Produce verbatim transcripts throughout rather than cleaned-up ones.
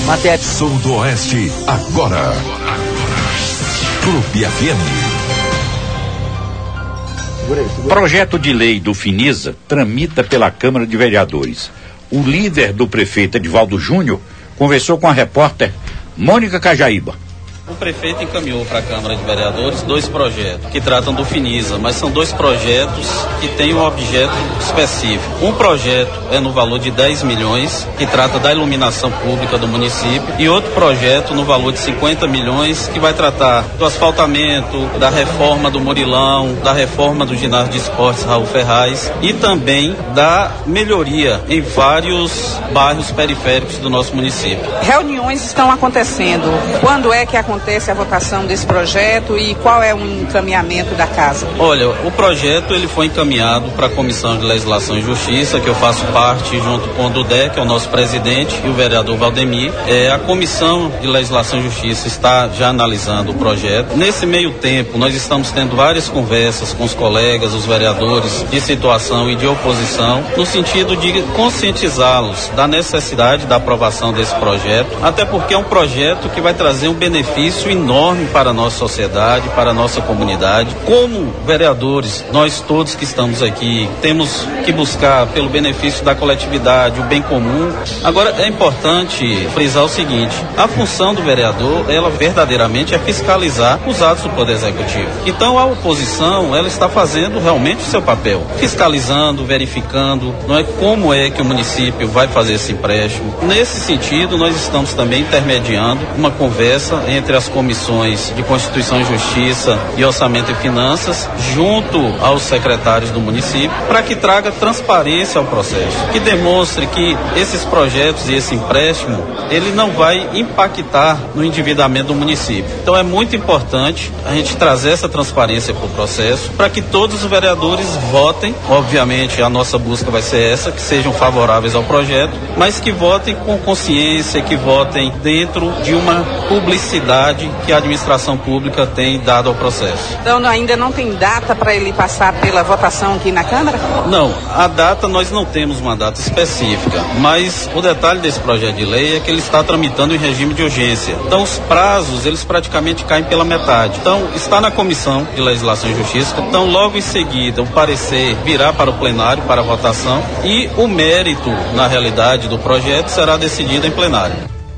Matéria. Sul do Oeste, agora. Clube F M. Projeto de lei do Finisa tramita pela Câmara de Vereadores. O líder do prefeito Edivaldo Júnior conversou com a repórter Mônica Cajaíba. O prefeito encaminhou para a Câmara de Vereadores dois projetos que tratam do Finisa, mas são dois projetos que têm um objeto específico. Um projeto é no valor de dez milhões, que trata da iluminação pública do município, e outro projeto no valor de cinquenta milhões, que vai tratar do asfaltamento, da reforma do Murilão, da reforma do ginásio de esportes Raul Ferraz e também da melhoria em vários bairros periféricos do nosso município. Reuniões estão acontecendo. Quando é que acontece? acontece a votação desse projeto e qual é o encaminhamento da casa? Olha, o projeto ele foi encaminhado para a Comissão de Legislação e Justiça, que eu faço parte junto com o Dudé, que é o nosso presidente, e o vereador Valdemir. É, a Comissão de Legislação e Justiça está já analisando o projeto. Nesse meio tempo, nós estamos tendo várias conversas com os colegas, os vereadores de situação e de oposição, no sentido de conscientizá-los da necessidade da aprovação desse projeto, até porque é um projeto que vai trazer um benefício enorme para a nossa sociedade, para a nossa comunidade. Como vereadores, nós todos que estamos aqui temos que buscar pelo benefício da coletividade, o bem comum. Agora é importante frisar o seguinte: a função do vereador, ela verdadeiramente é fiscalizar os atos do Poder Executivo. Então a oposição, ela está fazendo realmente o seu papel, fiscalizando, verificando, não é, como é que o município vai fazer esse empréstimo. Nesse sentido, nós estamos também intermediando uma conversa entre as comissões de Constituição e Justiça e Orçamento e Finanças, junto aos secretários do município, para que traga transparência ao processo, que demonstre que esses projetos e esse empréstimo, ele não vai impactar no endividamento do município. Então é muito importante a gente trazer essa transparência para o processo, para que todos os vereadores votem. Obviamente a nossa busca vai ser essa, que sejam favoráveis ao projeto, mas que votem com consciência, que votem dentro de uma publicidade que a administração pública tem dado ao processo. Então ainda não tem data para ele passar pela votação aqui na Câmara? Não, a data nós não temos uma data específica, mas o detalhe desse projeto de lei é que ele está tramitando em regime de urgência. Então os prazos, eles praticamente caem pela metade. Então está na Comissão de Legislação e Justiça, então logo em seguida o parecer virá para o plenário para a votação e o mérito, na realidade, do projeto será decidido em plenário.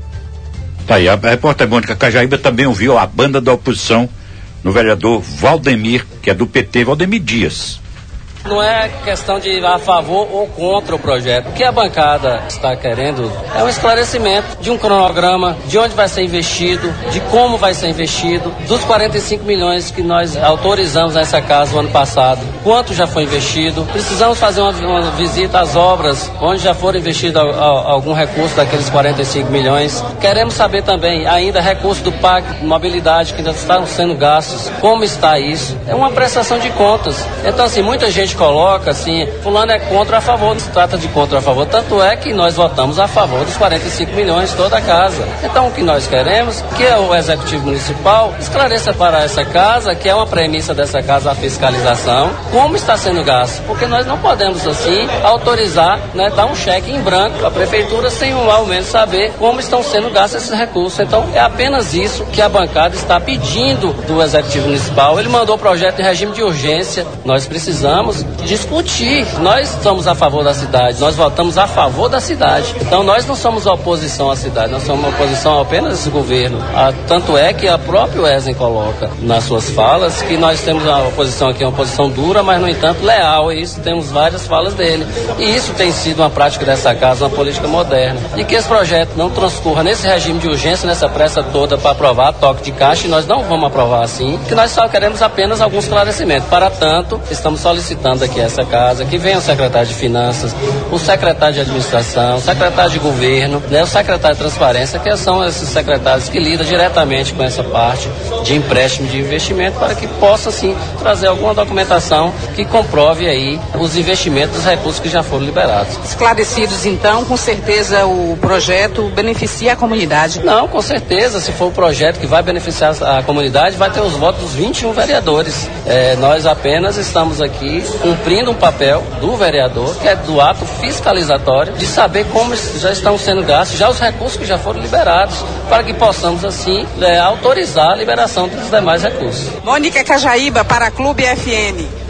Tá aí, a repórter Mônica Cajaíba também ouviu a banda da oposição no vereador Valdemir, que é do P T, Valdemir Dias. Não é questão de ir a favor ou contra o projeto. O que a bancada está querendo é um esclarecimento de um cronograma, de onde vai ser investido, de como vai ser investido, dos quarenta e cinco milhões que nós autorizamos nessa casa o ano passado, quanto já foi investido. Precisamos fazer uma, uma visita às obras, onde já foram investidos a, a, algum recurso daqueles quarenta e cinco milhões. Queremos saber também ainda recurso do P A C, mobilidade, que ainda estão sendo gastos, como está isso. É uma prestação de contas. Então, assim, muita gente coloca assim, fulano é contra ou a favor, não se trata de contra ou a favor, tanto é que nós votamos a favor dos quarenta e cinco milhões toda a casa. Então o que nós queremos, que o Executivo Municipal esclareça para essa casa, que é uma premissa dessa casa a fiscalização, como está sendo gasto, porque nós não podemos assim autorizar, né, dar um cheque em branco à Prefeitura sem ao menos saber como estão sendo gastos esses recursos. Então é apenas isso que a bancada está pedindo do Executivo Municipal. Ele mandou o projeto em regime de urgência, nós precisamos discutir. Nós estamos a favor da cidade, nós votamos a favor da cidade. Então nós não somos oposição à cidade, nós somos oposição apenas a esse governo. Ah, tanto é que a própria Wesley coloca nas suas falas que nós temos uma oposição aqui, uma oposição dura, mas no entanto leal, e isso temos várias falas dele. E isso tem sido uma prática dessa casa, uma política moderna. E que esse projeto não transcorra nesse regime de urgência, nessa pressa toda para aprovar toque de caixa, e nós não vamos aprovar assim, que nós só queremos apenas alguns esclarecimentos. Para tanto, estamos solicitando aqui essa casa, que venha o secretário de Finanças, o secretário de Administração, o secretário de Governo, né, o secretário de Transparência, que são esses secretários que lidam diretamente com essa parte de empréstimo de investimento, para que possa, sim, trazer alguma documentação que comprove aí os investimentos dos recursos que já foram liberados. Esclarecidos, então, com certeza o projeto beneficia a comunidade? Não, com certeza, se for o projeto que vai beneficiar a comunidade, vai ter os votos dos vinte e um vereadores. É, nós apenas estamos aqui cumprindo um papel do vereador, que é do ato fiscalizatório, de saber como já estão sendo gastos, já os recursos que já foram liberados, para que possamos, assim, é, autorizar a liberação dos demais recursos. Mônica Cajaíba, para a Clube F M.